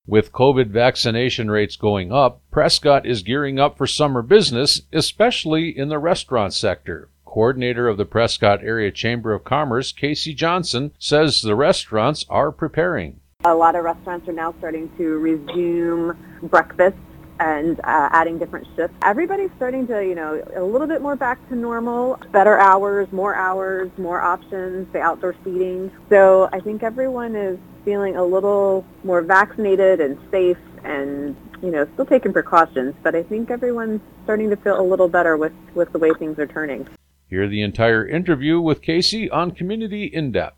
With COVID vaccination rates going up, Prescott is gearing up for summer business, especially in the restaurant sector. Coordinator of the Prescott Area Chamber of Commerce, Casey Johnson, says the restaurants are preparing. A lot of restaurants are now starting to resume breakfast and adding different shifts. Everybody's starting to, a little bit more back to normal, better hours, more options, the outdoor seating. So I think everyone is feeling a little more vaccinated and safe and, still taking precautions. But I think everyone's starting to feel a little better with the way things are turning. Hear the entire interview with Casey on Community In-Depth.